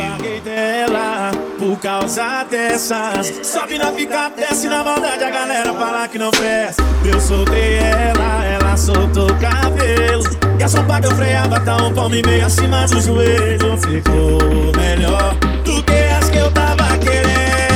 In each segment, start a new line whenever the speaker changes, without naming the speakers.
larguei dela por causa dessas. Sobe na picape, desce na maldade, a galera fala que não presta. Eu soltei ela, ela soltou o cabelo. E a sopa que eu freava tá um palmo e meio acima do joelho. Ficou melhor do que as que eu tava querendo.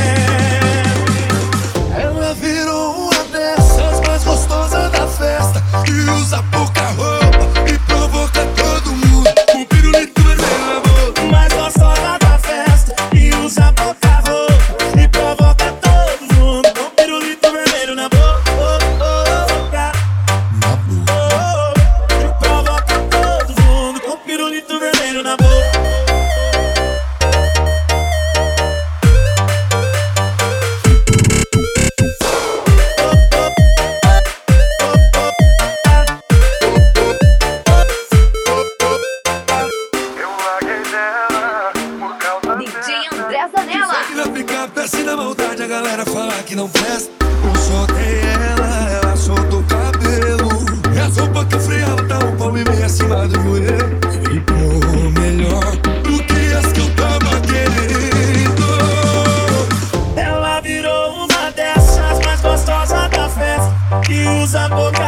Ela virou uma dessas mais gostosas da festa, que usa pouca roupa e provoca todo mundo. Com pirulito vermelho na boca.
Mais gostosa da festa e usa pouca roupa e provoca todo mundo. Com pirulito vermelho na boca. Provoca todo mundo com pirulito vermelho na boca.
DJ André Zanella.
Sobe na picape, desce na maldade, a galera fala que não presta. Eu soltei ela, ela soltou o cabelo. E a sopa que eu freava tá um palmo e meio acima do joelho. Ficou melhor do que as que eu tava querendo.
Ela virou uma dessas mais gostosas da festa, que usa pouca